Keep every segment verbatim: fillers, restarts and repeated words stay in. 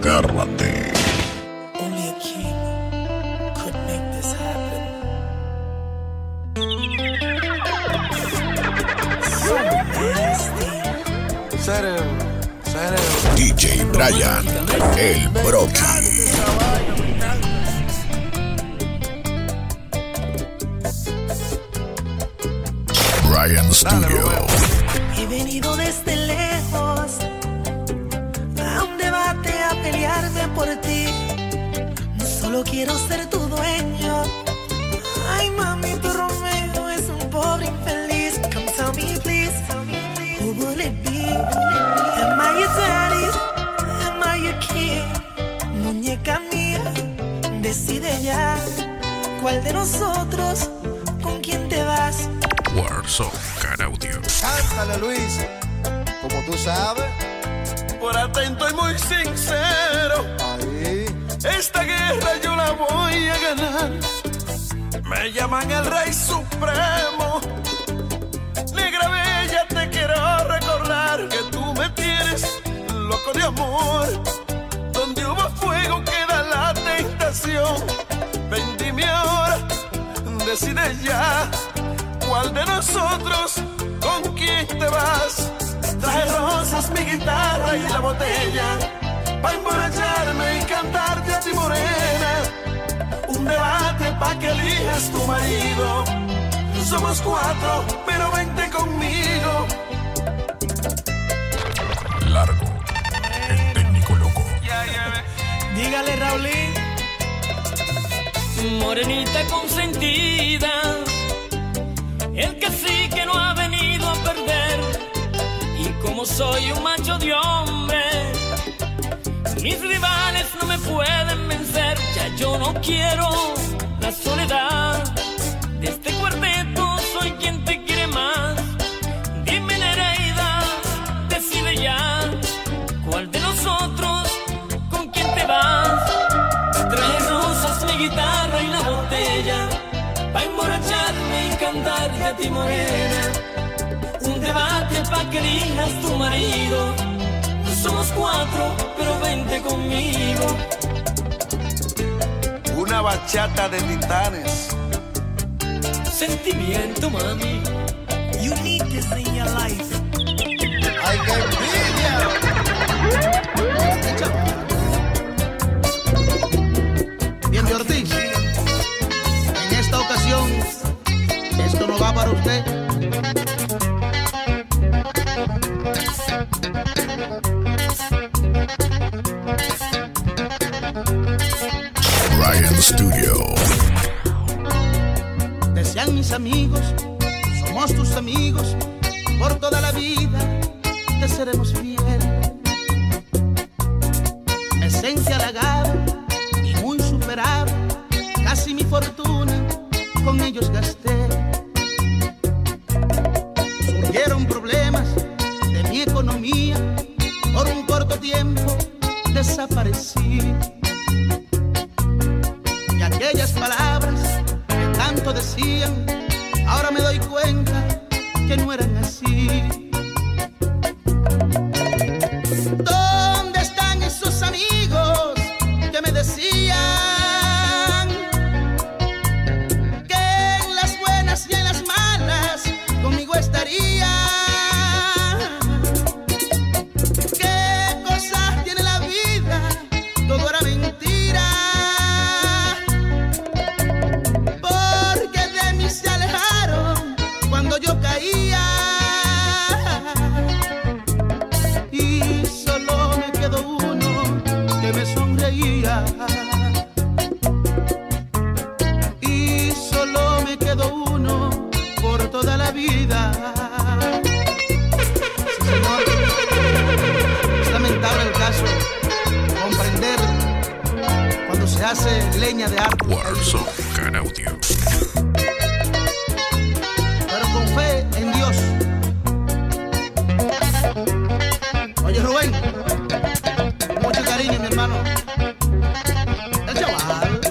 Agárrate. Only a king could make this happen. So nasty. Cerebro, cerebro. D J Brian, el Brocky. Brian Studio. He venido desde lejos a un debate a pelearme por ti. No solo quiero ser tu dueño. Ay, mami, tu Romeo es un pobre infeliz. Come tell me please, who will it be? Am I your daddy? Am I your king? Muñeca mía, decide ya cuál de nosotros, con quién te vas. Warzone Audio. Cántale, Luis. Como tú sabes. Por atento y muy sincero, Ahí. esta guerra yo la voy a ganar. Me llaman el Rey Supremo. Negra bella, te quiero recordar que tú me tienes loco de amor. Donde hubo fuego queda la tentación. Ven, dime ahora, decide ya cuál de nosotros, con quién te vas. Traje rosas, mi guitarra y la botella, pa' emborracharme y cantarte a ti, morena. Un debate pa' que elijas tu marido. Somos cuatro, pero vente conmigo. Largo, el técnico loco. Yeah, yeah. Dígale, Raulín. Morenita consentida, el cacique no ha venido a perder. Y como soy un macho de hombre, mis rivales no me pueden vencer. Ya yo no quiero la soledad de este cuarteto, soy quien te quiere más. Dime, Nereida, decide ya cuál de nosotros, con quién te vas. Trae rosas, mi guitarra y la botella, pa' emborracharme y cantarte a ti, morena. Un debate pa' que elijas tu marido. Somos cuatro, pero vente conmigo. Una bachata de titanes. Sentimiento, mami. You need this in your life. ¡Ay, qué envidia! Bien, de Ortiz, en esta ocasión, esto no va para usted. Brian Studio. Decían mis amigos, somos tus amigos, por toda la vida te seremos fiel. Esencia halagada y muy superable, casi mi fortuna con ellos gasté. Surgieron problemas de mi economía, por un corto tiempo desaparecí. Y aquellas palabras que tanto decían, ahora me doy cuenta que no eran así. ¿Dónde están esos amigos que me decían que en las buenas y en las malas conmigo estarían? ¿Qué cosas tiene la vida? Todo era mentira. Porque de mí se alejaron cuando yo caía. Y solo me quedó uno que me sonreía. Y solo me quedó uno por toda la vida. Sí, señor. Es lamentable el caso. Comprender cuando se hace leña de árbol. Warzone Audio. Pero con fe en Dios. Oye, Rubén, con mucho cariño, mi hermano. El chaval.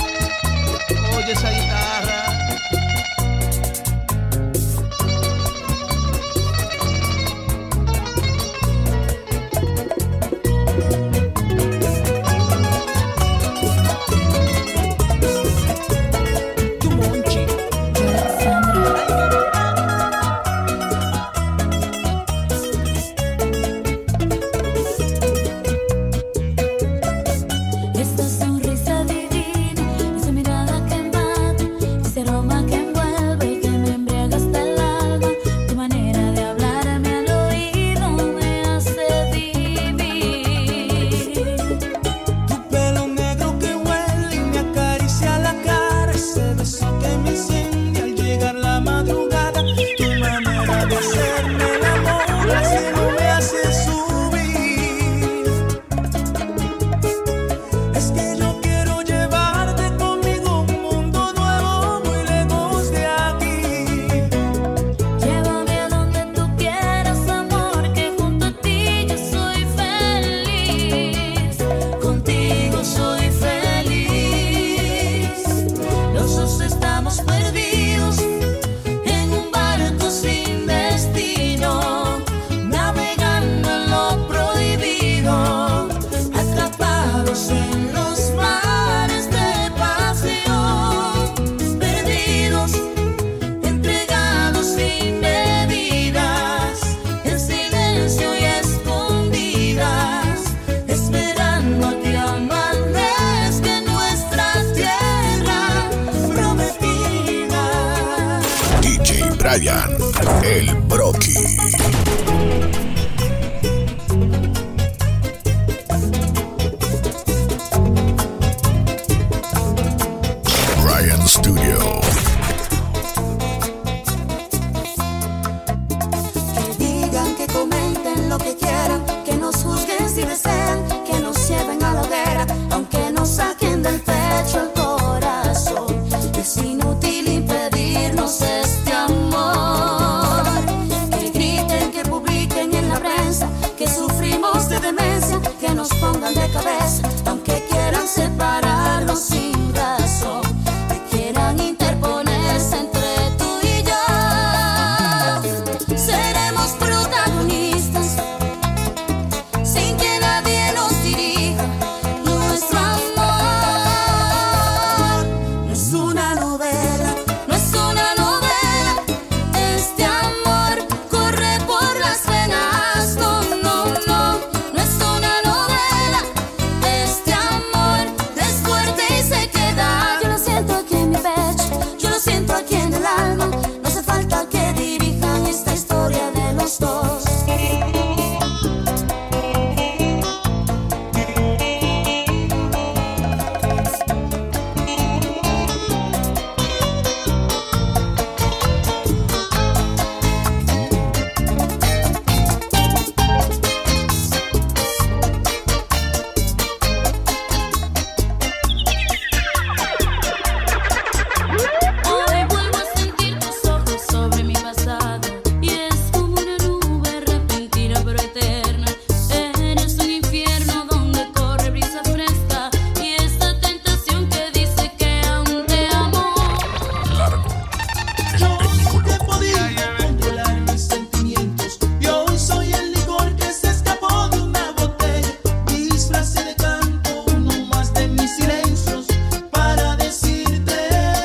Oye esa guitarra. Brian, el Brocky. Brian Studio. Que digan, que comenten lo que quieran, que nos juzguen si desean, que nos lleven a la hoguera, aunque nos saquen del pecho el corazón. Es inútil impedirnos este amor. Que griten, que publiquen en la prensa que sufrimos de demencia, que nos pongan de cabeza, aunque quieran separarnos sin razón, que quieran interponerse entre tú y yo. Seremos protagonistas sin que nadie nos dirija. Nuestro amor no es una novela, no es una novela. Este amor corre por las venas. No, no, no, no es una novela. Este amor es fuerte y se queda. Yo lo siento aquí en mi pecho, yo lo siento aquí en el alma. No hace falta que dirijan esta historia de los dos. Hoy vuelvo a sentir tus ojos sobre mi pasado, y es como una nube repentina pero eterna. Eres un infierno donde corre brisa fresca, y esta tentación que dice que aún te amo. Largo, el Yo técnico que loco. podía controlar mis sentimientos, y hoy soy el licor que se escapó de una botella. Disfracé de canto uno más de mis silencios para decirte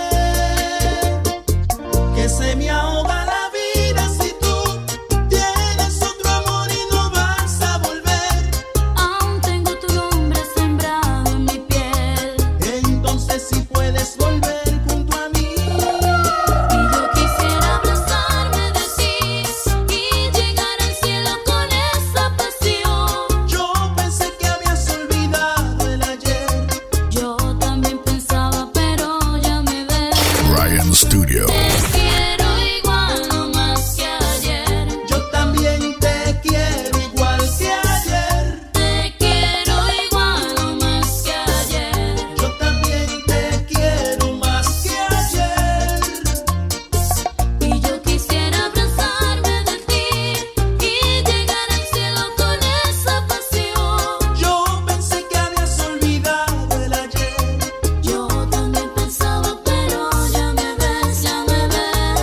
que se me ahoga la vida si tú tienes otro amor y no vas a volver. Aún tengo tu nombre sembrado en mi piel, Entonces si puedes volver junto a mí. y yo quisiera abrazarme de ti y llegar al cielo con esa pasión. Yo pensé que habías olvidado el ayer. Yo también pensaba, pero ya me ves. Brian Studio. Te quiero igual o más que ayer. Yo también te quiero igual que ayer. Te quiero igual o más que ayer. Yo también te quiero más que ayer. Y yo quisiera abrazarme de ti y llegar al cielo con esa pasión. Yo pensé que habías olvidado el ayer. Yo también pensaba, pero ya me ves, ya me ves.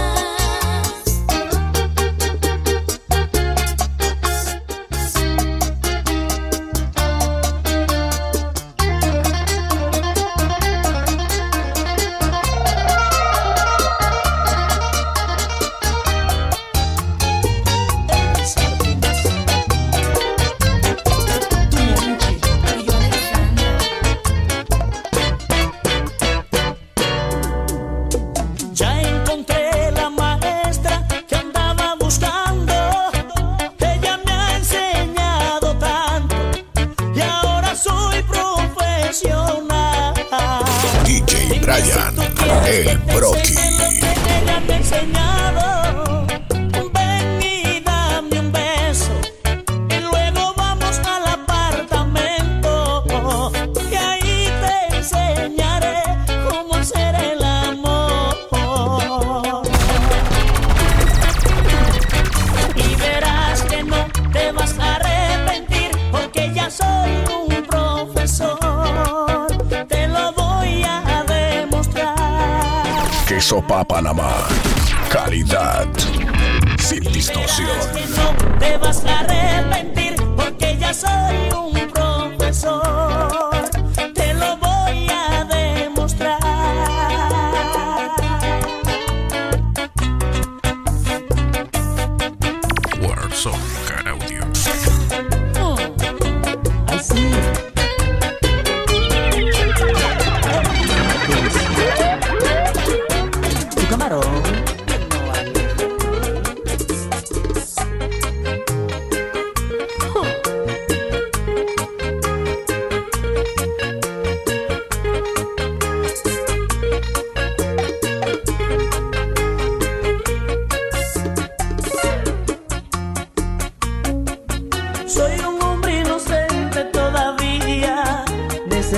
Ya encontré la maestra que andaba buscando. Ella me ha enseñado tanto y ahora soy profesional. D J Brian, el Brocky. Ella me ha enseñado. Ven y dame un beso y luego vamos al apartamento, y ahí te enseñaré cómo hacer el amor. Y verás que no te vas a arrepentir, porque ya soy un profesor. Te lo voy a demostrar. Queso Panamá. Calidad sin distorsión. Que no te vas a arrepentir, porque ya soy un profesor. Te lo voy a demostrar. Words of Car Audio. Ay, sí. Tu camarón.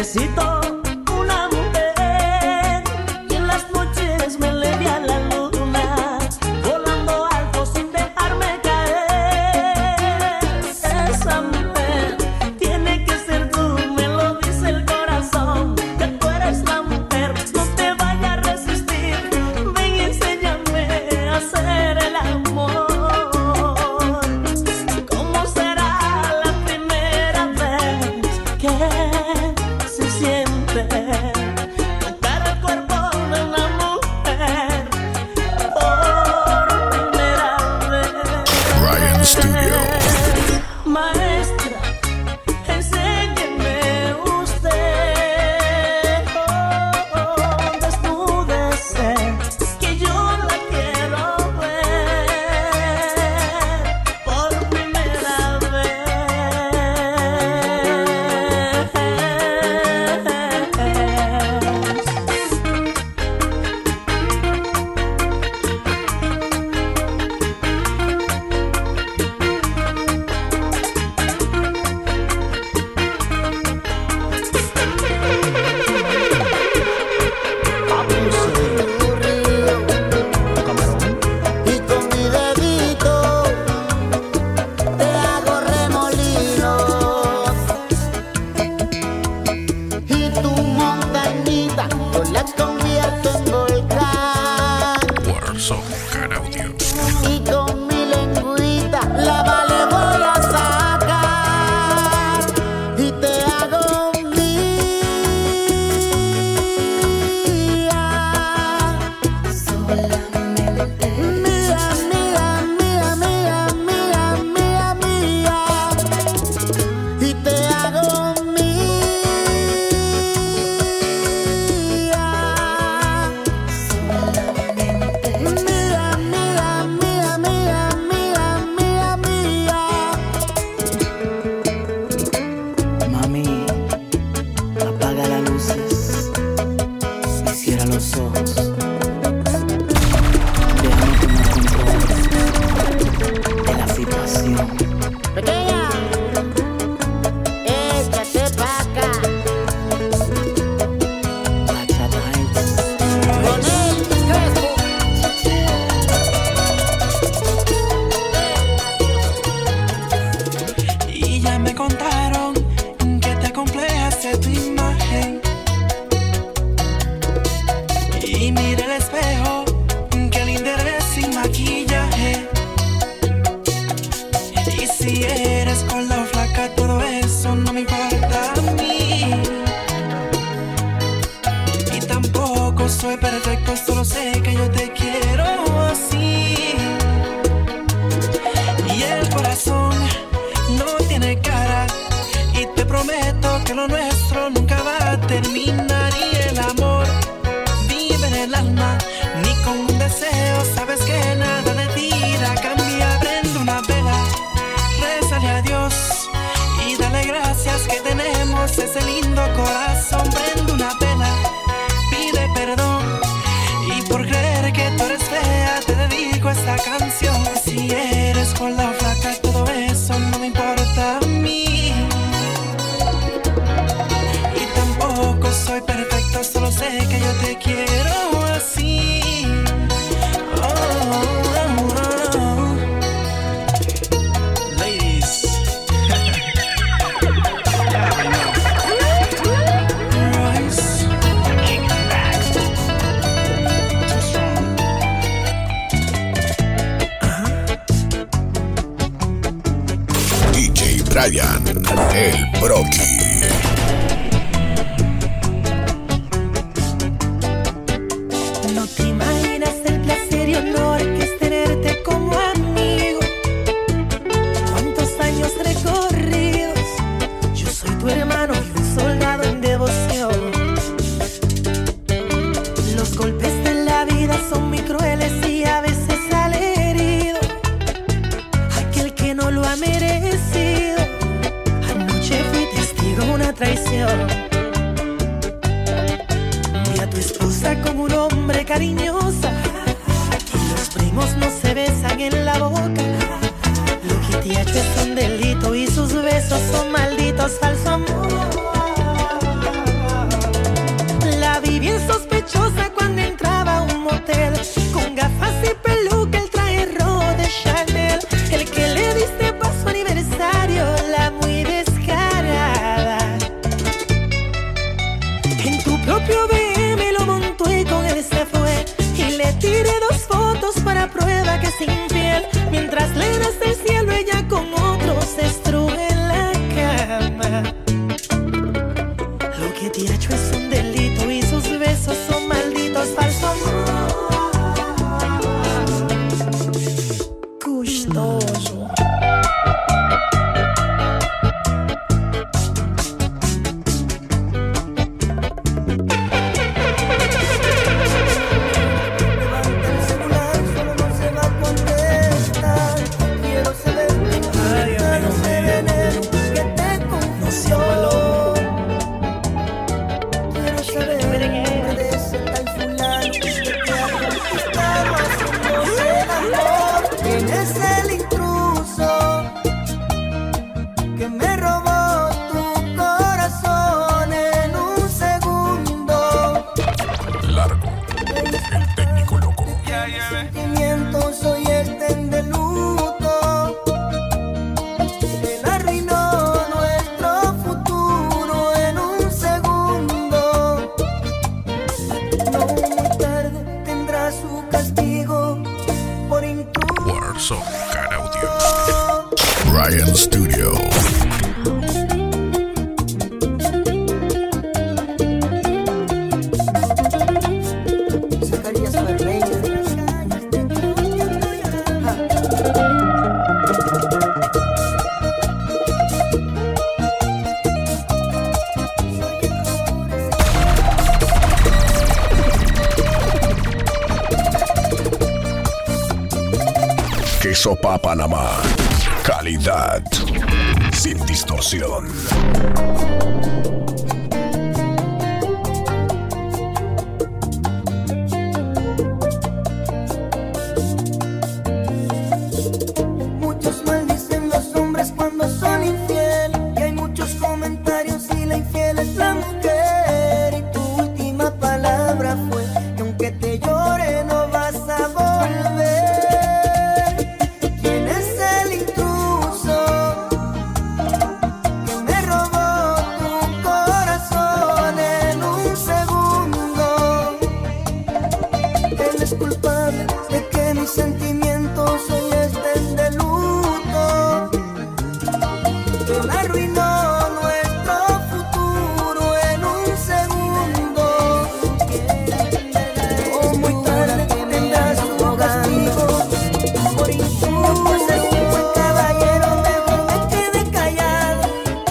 Necesito una mujer que en las noches me eleve a la luna, volando alto sin dejarme caer. Esa mujer tiene que ser tú, me lo dice el corazón, que tú eres la mujer, no te vayas a resistir. Ven y enséñame a hacer el amor. ¿Cómo será la primera vez que se siente tocar el cuerpo de una mujer por primera vez? Ryan Studio. Maestra, enséñeme usted, oh, oh, desnúdese, que yo la quiero ver por primera vez. Y con mi dedito te hago remolinos, y tu montañita yo la convierto en volcán, Warzone Audio. y con mi lengüita la vale voy a sacar, y te hago mía, solamente mía, mía, mía, mía, mía, mía, mía, y te hago mía, solamente mía, mía, mía, mía, mía, mía, mía. Mami, apaga las luces y cierra los ojos. Déjame tomar control de la situación. Pequeña, échate pa' acá, Bachata Heights. con el crespo. Y ya me contaron que te complejas de tu imagen. Y mira el espejo, que linda eres sin maquillaje. Y si eres gorda o flaca, todo eso no me importa a mí. Y tampoco soy perfecto, solo sé que yo te quiero así. Y el corazón no tiene cara, y te prometo que lo nuestro nunca va a terminar. Y el amor vive en el alma, ni con un deseo sabes que nada de ti la cambia. Prende una vela, rézale a Dios y dale gracias que tenemos ese lindo corazón. Prende una vela, pide perdón, y por creer que tú eres fea te dedico esta canción. Si eres gorda o flaca, todo eso no me importa a mí. Y tampoco soy perfecto, solo sé que yo te quiero así. Oh, oh, oh. Ladies. Royce. Too strong. D J Brian, el Brocky. No te imaginas el placer y honor que es tenerte como amigo. Cuántos años recorridos, yo soy tu hermano y un soldado en devoción. Los golpes de la vida son muy crueles y a veces sale herido aquel que no lo ha merecido. Anoche fui testigo de una traición. Vi a tu esposa como un hombre cariñosa, y los primos no se besan en la boca. Lo que te ha hecho es un delito y sus besos son malditos, falso amor. Socar Audio. Ryan Studio. Queso Pa Panamá. Calidad sin distorsión. Muchos maldicen los hombres cuando son infieles, y hay muchos comentarios y la infiel es la mujer. Y tu última palabra fue que aunque te llore no vas a volver. Culpable de que mis sentimientos hoy estén de luto, que me arruinó nuestro futuro en un segundo. Oh, muy tarde tendrás tu castigo por injusto, por ser un buen caballero mejor me quedé callado.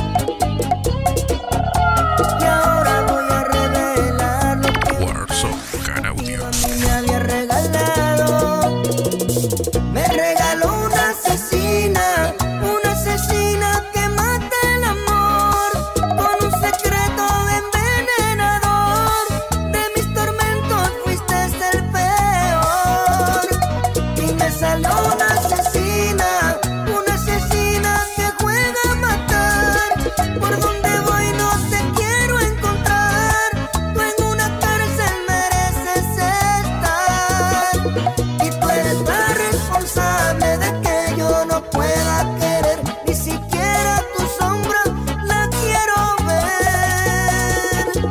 Y ahora voy a revelar lo que Socar Audio. me había regalado. Me regaló una asesina, una asesina que mata el amor, con un secreto envenenador. De mis tormentos fuiste el peor. Y me salió una asesina, una asesina que juega a matar. Por donde voy no te quiero encontrar. Tú en una cárcel mereces estar. Y tú eres la responsable de que yo no pueda querer, ni siquiera tu sombra la quiero ver.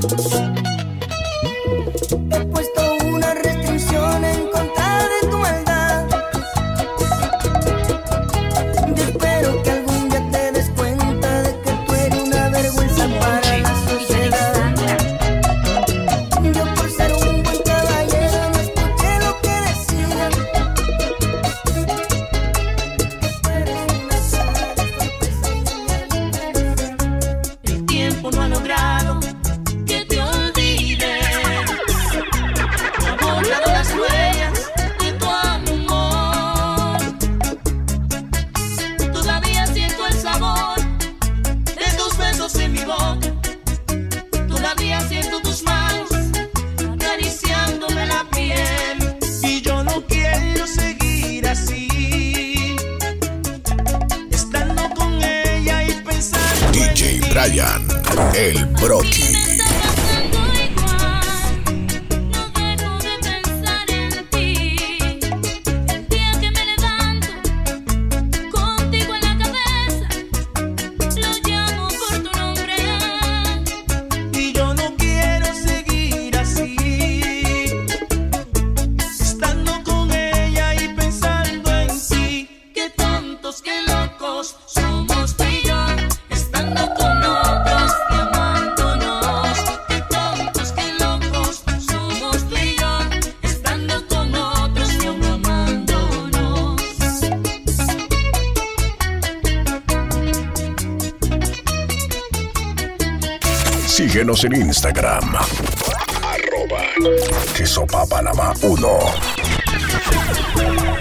He puesto una restricción en contra de tu maldad. Yo espero que algún día te des cuenta de que tú eres una vergüenza para la sociedad. Yo por ser un buen caballero no escuché lo que decían. El tiempo no ha logrado que te olvides, no ha borrado las huellas de tu amor. Todavía siento el sabor de tus besos en mi boca, todavía siento tus manos acariciándome la piel. Y yo no quiero seguir así, estando con ella y pensando D J en ti. Brian, el Brocky. No dejo de pensar en ti. El día que me levanto contigo en la cabeza, lo llamo por tu nombre. Y yo no quiero seguir así, estando con ella y pensando en ti. Qué tontos, qué locos somos tú y yo, estando con otros y amándonos. Qué tontos, qué locos somos tú y yo, estando con otros y aún amándonos. Síguenos en Instagram. Arroba Queso Pa Panamá uno.